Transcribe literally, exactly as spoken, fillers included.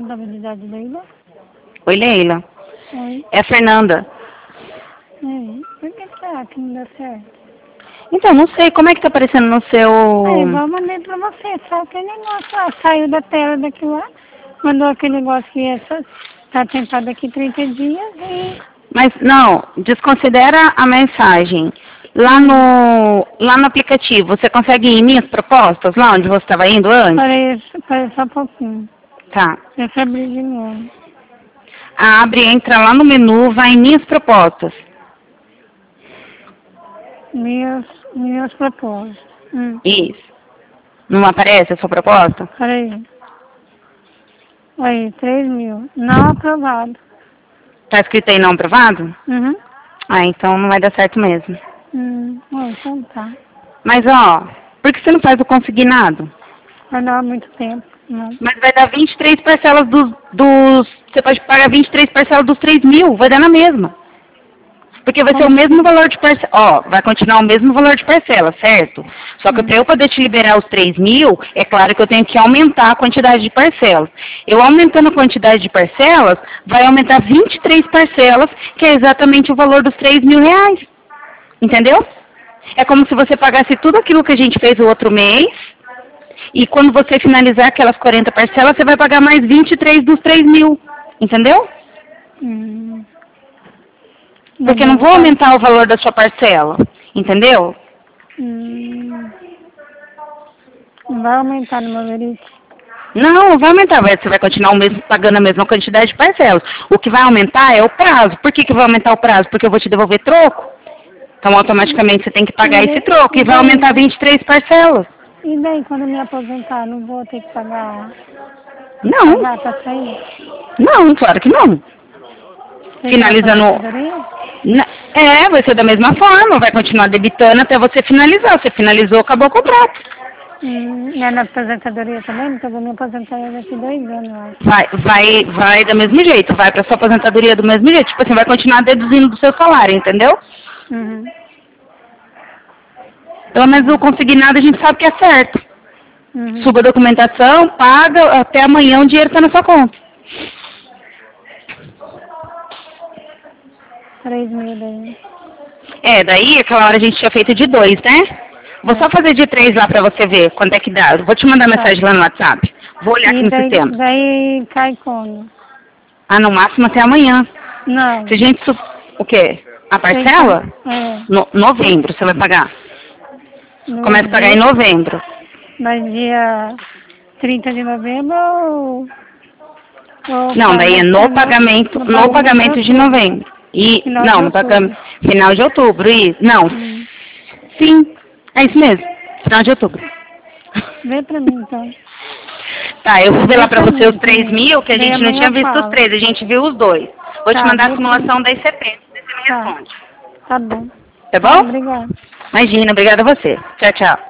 contabilidade, Leila? Oi, Leila. Oi. É a Fernanda. Oi. Por que será que não deu certo? Então, não sei, como é que tá aparecendo no seu... É, igual eu mandei pra você, só aquele negócio lá, saiu da tela daqui lá, mandou aquele negócio que é só, tá tentado daqui trinta dias e... Mas, não, desconsidera a mensagem. Lá no, lá no aplicativo, você consegue ir em minhas propostas, lá onde você estava indo antes? Parei, parei só um pouquinho. Tá. Deixa eu abrir de novo. Abre, entra lá no menu, vai em minhas propostas. Minhas, minhas propostas. Hum. Isso. Não aparece a sua proposta? Peraí. Aí, três mil. Não aprovado. Tá escrito aí não aprovado? Uhum. Ah, então não vai dar certo mesmo. Hum. Oh, então tá. Mas, ó, por que você não faz o consignado? Vai dar muito tempo. Não. Mas vai dar vinte e três parcelas dos, dos... Você pode pagar vinte e três parcelas dos três mil, vai dar na mesma. Porque vai ser o mesmo valor de parcela. Ó, vai continuar o mesmo valor de parcela, certo? Só que Hum. para eu poder te liberar os três mil, é claro que eu tenho que aumentar a quantidade de parcelas. Eu aumentando a quantidade de parcelas, vai aumentar vinte e três parcelas, que é exatamente o valor dos três mil reais. Entendeu? É como se você pagasse tudo aquilo que a gente fez o outro mês, e quando você finalizar aquelas quarenta parcelas, você vai pagar mais vinte e três dos três mil. Entendeu? Hum. Porque eu não vou aumentar o valor da sua parcela. Entendeu? Hum. Não vai aumentar no meu verite? Não, não vai aumentar. Vai- Você vai continuar o mesmo, pagando a mesma quantidade de parcelas. O que vai aumentar é o prazo. Por que, que vai aumentar o prazo? Porque eu vou te devolver troco. Então, automaticamente, você tem que pagar esse troco. E vai aumentar vinte e três parcelas. E daí, quando eu me aposentar, não vou ter que pagar, Não, pagar pra sair? não, claro que não. Você Finaliza no... aposentadoria? Na- É, vai ser da mesma forma. Vai continuar debitando até você finalizar. Você finalizou, acabou o contrato. Hum, e é na aposentadoria também? Porque eu vou me aposentar daqui dois anos, eu acho. Vai, vai, vai do mesmo jeito. Vai pra sua aposentadoria do mesmo jeito. Tipo assim, vai continuar deduzindo do seu salário, entendeu? Uhum. Pelo menos o consignado a gente sabe que é certo. Uhum. Suba a documentação, paga, até amanhã o dinheiro está na sua conta. Três mil daí. É, daí aquela hora a gente tinha feito de dois, né? Vou só fazer de três lá pra você ver quanto é que dá. Vou te mandar mensagem lá no WhatsApp. Vou olhar aqui E no daí, sistema. daí cai quando? Ah, no máximo até amanhã. Não. Se a gente... Su... O quê? A parcela? É. No, novembro você vai pagar. No Começa a pagar em dia- novembro. Mas dia trinta de novembro ou... ou Não, daí é paga- no pagamento, no pagamento de novembro. E, Final de não, no outubro. pagamento, final de outubro, isso. Não, Hum. sim, é isso mesmo, final de outubro. Vê pra mim, então. Tá, eu vou ver lá pra Vê você os mim, três sim. mil, que a Daí gente não amanhã tinha visto fala. os três, a gente viu os dois. Vou te Tá, mandar a vê simulação da I C P, você me Tá. responde. Tá bom. Tá bom? Obrigada. Imagina, obrigada a você. Tchau, tchau.